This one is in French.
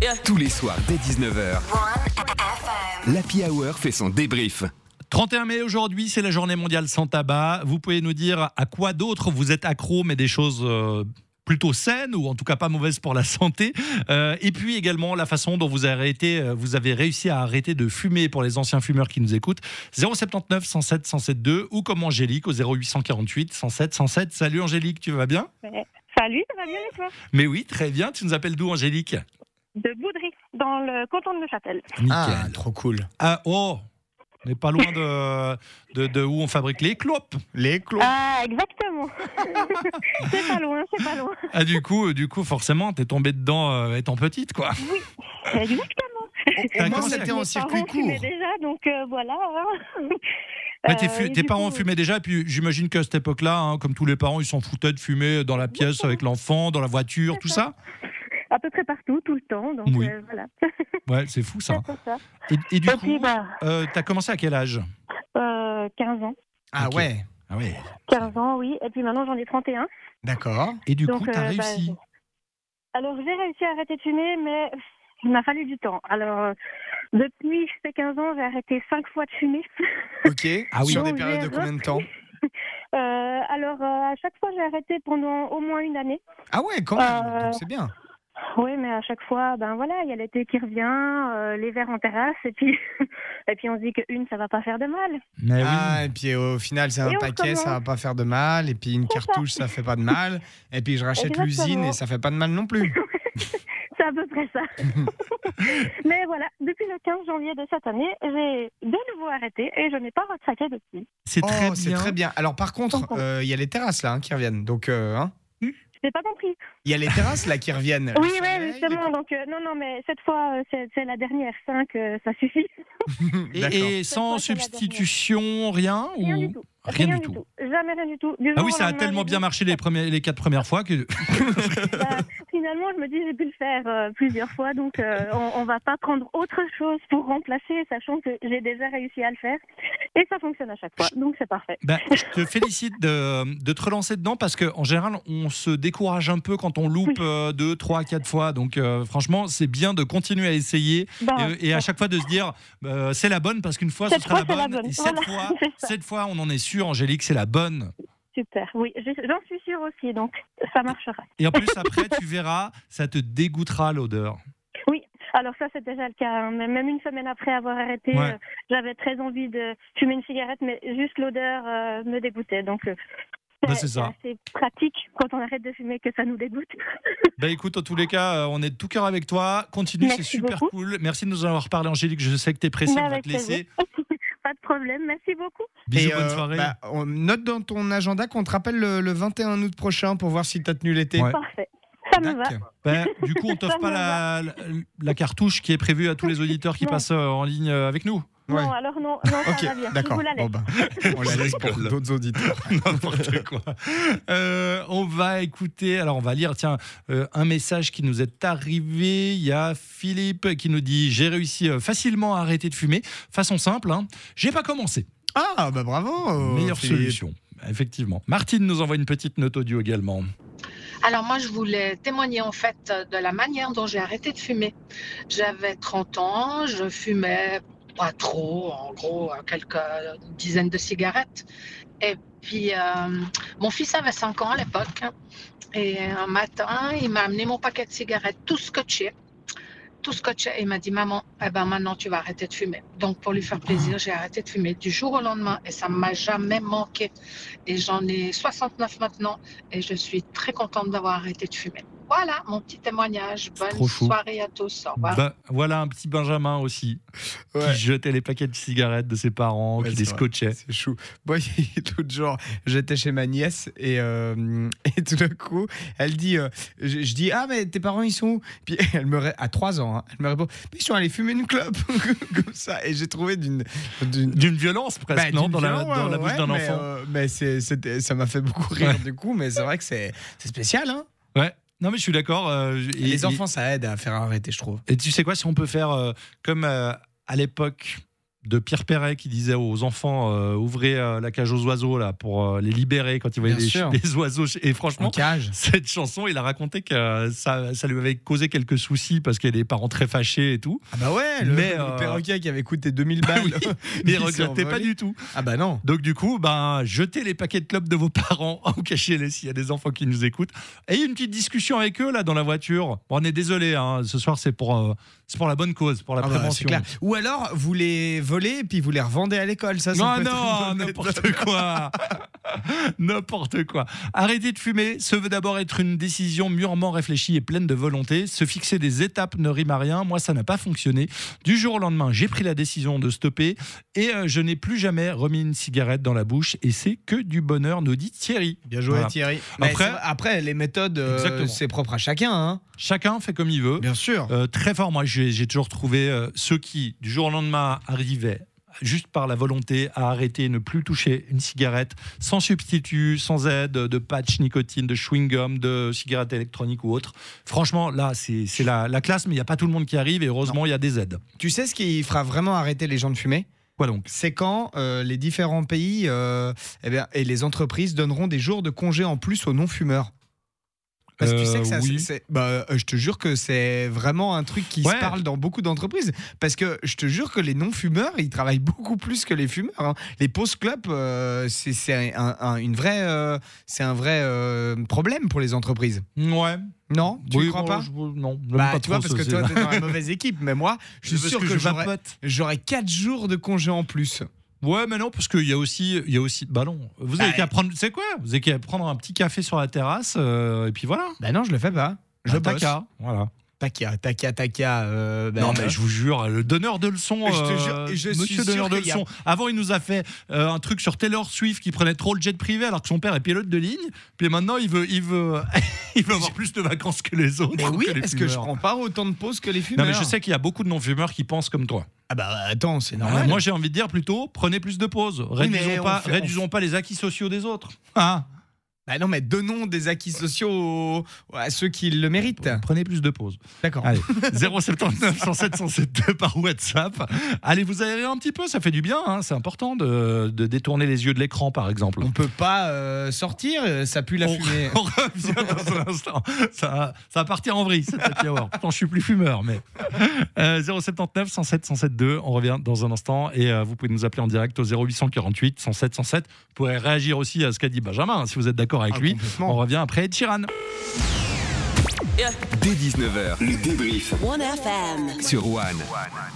Tous les soirs dès 19h, l'Happy Hour fait son débrief. 31 mai aujourd'hui, c'est la journée mondiale sans tabac. Vous pouvez nous dire à quoi d'autre vous êtes accro, mais des choses plutôt saines ou en tout cas pas mauvaises pour la santé. Et puis également la façon dont vous avez réussi à arrêter de fumer pour les anciens fumeurs qui nous écoutent. 079 107 107 2 ou comme Angélique au 0848 107 107. Salut Angélique, tu vas bien ? Salut, ça va bien et toi ? Mais oui, très bien. Tu nous appelles d'où Angélique ? De Boudry, dans le canton de Neuchâtel. Nickel. Ah, trop cool. Ah, oh, on n'est pas loin de où on fabrique les clopes. Les clopes. Ah, exactement. c'est pas loin. Ah, du coup, forcément, t'es tombée dedans étant petite, quoi. Oui, exactement. Au moins, c'était en circuit Mes parents fumaient court. déjà, donc voilà. Ouais, tes parents fumaient déjà, et puis j'imagine qu'à cette époque-là, hein, comme tous les parents, ils s'en foutaient de fumer dans la pièce avec l'enfant, dans la voiture, tout ça. À peu près partout, tout le temps, donc Oui. voilà. Ouais, c'est fou ça. C'est ça. Et du Et coup, puis, t'as commencé à quel âge ? 15 ans. Ah Ok. ouais, Ah ouais. 15 ans, oui. Et puis maintenant, j'en ai 31. d'accord. Et du Donc, coup, t'as réussi. Alors, j'ai réussi à arrêter de fumer, mais il m'a fallu du temps. Alors, depuis ces 15 ans, j'ai arrêté 5 fois de fumer. Ok. Ah oui. Sur des Donc, périodes de j'ai combien de temps ? Alors, à chaque fois, j'ai arrêté pendant au moins une année. Ah ouais, quand même. Donc c'est bien. Oui, mais à chaque fois, ben voilà, il y a l'été qui revient, les verres en terrasse, et puis, et puis on se dit qu'une, ça va pas faire de mal. Mais oui. Ah, et puis au final, c'est un Et on paquet, ça va recommence. pas faire de mal. Et puis une cartouche, ça fait pas de mal. Et puis je rachète Exactement. l'usine et ça fait pas de mal non plus. C'est à peu près ça. Mais voilà, depuis le 15 janvier de cette année, j'ai de nouveau arrêté et je n'ai pas retraqué depuis. C'est très Oh, c'est bien. très bien. Alors par contre, Comprends. il y a les terrasses là qui reviennent. Donc, hein, Je n'ai pas compris. il y a les terrasses là qui reviennent. Oui, Le ouais, soleil, justement. Donc, non, mais cette fois, c'est la dernière 5, ça suffit. D'accord. Et sans Cette fois, c'est la substitution, rien Rien ou... du tout. Rien du tout. Jamais rien du tout. Du Ah jour oui, au ça a lendemain, tellement j'ai bien dit- marché les 4 premières fois que... Bah, finalement, je me dis, j'ai pu le faire plusieurs fois, donc on va pas prendre autre chose pour remplacer, sachant que j'ai déjà réussi à le faire. Et ça fonctionne à chaque fois, donc c'est parfait. Ben, je te félicite de te relancer dedans parce qu'en général, on se décourage un peu quand on loupe 2, 3, 4 fois. Donc franchement, c'est bien de continuer à essayer Bah, et à chaque fois de se dire c'est la bonne parce qu'une fois, ce Cette sera fois, c'est la la bonne. bonne. Et Voilà, c'est ça. cette fois, on en est sûr, Angélique, c'est la bonne. Super, oui, j'en suis sûre aussi, donc ça marchera. Et en plus, après, tu verras, ça te dégoûtera l'odeur. Oui, alors ça c'est déjà le cas, hein. Même une semaine après avoir arrêté, Ouais. j'avais très envie de fumer une cigarette, mais juste l'odeur me dégoûtait, donc Bah, c'est ça. assez pratique quand on arrête de fumer que ça nous dégoûte. Bah écoute, en tous les cas, on est de tout cœur avec toi. Continue, c'est Merci super beaucoup. cool. Merci de nous en avoir parlé, Angélique. Je sais que t'es pressée, Mais on va avec te laisser. Pas de problème, merci beaucoup. Bisous, Et, bonne soirée. on note dans ton agenda qu'on te rappelle le 21 août prochain pour voir si t'as tenu l'été. Ouais. Parfait, ça me va. Dac. Ben, du coup, on t'offre Ça pas me la cartouche qui est prévue à tous les auditeurs qui Non. passent en ligne avec nous. Ouais. Non, alors non, ça Ok, va bien. d'accord. Je vous la laisse. Bon, on la laisse pour d'autres auditeurs. N'importe quoi. On va écouter, alors on va lire, tiens, un message qui nous est arrivé. Il y a Philippe qui nous dit « J'ai réussi facilement à arrêter de fumer. Façon simple, hein. J'ai pas commencé. Ah, bah bravo. Meilleure Philippe. solution. » Effectivement. Martine nous envoie une petite note audio également. Alors moi, je voulais témoigner en fait de la manière dont j'ai arrêté de fumer. J'avais 30 ans, je fumais pas trop, en gros quelques dizaines de cigarettes. Et puis mon fils avait 5 ans à l'époque. Et un matin, il m'a amené mon paquet de cigarettes tout scotché. Et il m'a dit, maman, eh ben maintenant tu vas arrêter de fumer. Donc pour lui faire plaisir, j'ai arrêté de fumer du jour au lendemain et ça ne m'a jamais manqué. Et j'en ai 69 maintenant et je suis très contente d'avoir arrêté de fumer. Voilà mon petit témoignage. trop Bonne chou. soirée à tous. Au revoir. Bah, voilà un petit Benjamin aussi Ouais. qui jetait les paquets de cigarettes de ses parents, Ouais, qui c'est les vrai. scotchait. C'est chou. Moi, l'autre jour, j'étais chez ma nièce et tout d'un coup, elle dit, je dis, ah mais tes parents ils sont où ? Puis à 3 ans, hein, elle me répond, mais ils sont allés fumer une clope comme ça. Et j'ai trouvé d'une violence presque, non, dans la bouche d'un enfant. Mais ça m'a fait beaucoup rire du coup, mais c'est vrai que c'est spécial, hein. Ouais. Non mais je suis d'accord. Les enfants, ça aide à faire arrêter, je trouve. Et tu sais quoi, si on peut faire comme à l'époque de Pierre Perret qui disait aux enfants ouvrez la cage aux oiseaux là pour les libérer quand ils voyaient des oiseaux. Et franchement, cette chanson, il a raconté que ça lui avait causé quelques soucis parce qu'il y a des parents très fâchés et tout. Ah bah ouais, le perroquet qui avait coûté 2000 balles. Il regrettait pas du tout. Ah bah non. Donc du coup, jetez les paquets de clopes de vos parents ou cachez-les s'il y a des enfants qui nous écoutent. Et une petite discussion avec eux là dans la voiture. Bon, on est désolé, ce soir c'est pour la bonne cause, pour la prévention. C'est clair. Ou alors vous les volez et puis vous les revendez à l'école. Ça non, n'importe quoi. N'importe quoi. Arrêter de fumer, ce veut d'abord être une décision mûrement réfléchie et pleine de volonté. Se fixer des étapes ne rime à rien. Moi, ça n'a pas fonctionné. Du jour au lendemain, j'ai pris la décision de stopper et je n'ai plus jamais remis une cigarette dans la bouche et c'est que du bonheur, nous dit Thierry. Bien joué, voilà. Thierry. Après, les méthodes, c'est propre à chacun. Hein. Chacun fait comme il veut. Bien sûr. Très fort, moi, j'ai toujours trouvé ceux qui, du jour au lendemain, arrivaient juste par la volonté à arrêter, ne plus toucher une cigarette, sans substitut, sans aide de patch nicotine, de chewing-gum, de cigarette électronique ou autre. Franchement, là, c'est la classe, mais il n'y a pas tout le monde qui arrive et heureusement, il y a des aides. Tu sais ce qui fera vraiment arrêter les gens de fumer ? Quoi donc ? C'est quand les différents pays et les entreprises donneront des jours de congé en plus aux non-fumeurs. Parce que tu sais que ça, oui. Je te jure que c'est vraiment un truc qui se parle dans beaucoup d'entreprises. Parce que je te jure que les non-fumeurs, ils travaillent beaucoup plus que les fumeurs. Hein. Les pauses clopes, c'est un vrai problème pour les entreprises. Ouais. Non, tu ne crois pas Non. Pas tu vois, parce que toi, tu es dans la mauvaise équipe. Mais moi, je suis sûr que j'aurais 4 jours de congé en plus. Ouais, mais non, parce qu'il y a aussi. Bah non. Vous avez qu'à prendre. C'est quoi ? Vous avez qu'à prendre un petit café sur la terrasse et puis voilà. Bah non, je le fais pas. Je bosse. Voilà. Takia. Non, mais je vous jure, le donneur de leçons, monsieur donneur de leçons. Avant, il nous a fait un truc sur Taylor Swift qui prenait trop le jet privé alors que son père est pilote de ligne. Puis maintenant, il veut avoir plus de vacances que les autres. Mais oui, est-ce que je prends pas autant de pauses que les fumeurs ? Non, mais je sais qu'il y a beaucoup de non-fumeurs qui pensent comme toi. Ah bah attends, c'est normal. Moi, j'ai envie de dire plutôt, prenez plus de pauses. Réduisons pas les acquis sociaux des autres. Ah. Bah non, mais donnons des acquis sociaux à ceux qui le méritent. Prenez plus de pauses. D'accord. Allez, 079 107 107 par WhatsApp. Allez, vous aérez un petit peu, ça fait du bien. Hein. C'est important de détourner les yeux de l'écran, par exemple. On peut pas sortir, ça pue la fumée. On revient dans un instant. Ça va partir en vrille, cette happy hour. Pourtant, je suis plus fumeur, mais 079 107 107 2. On revient dans un instant et vous pouvez nous appeler en direct au 0848 107 107. Vous pourrez réagir aussi à ce qu'a dit Benjamin, si vous êtes d'accord avec lui. On revient après Ed Sheeran. Dès 19h, le débrief 1FM sur One.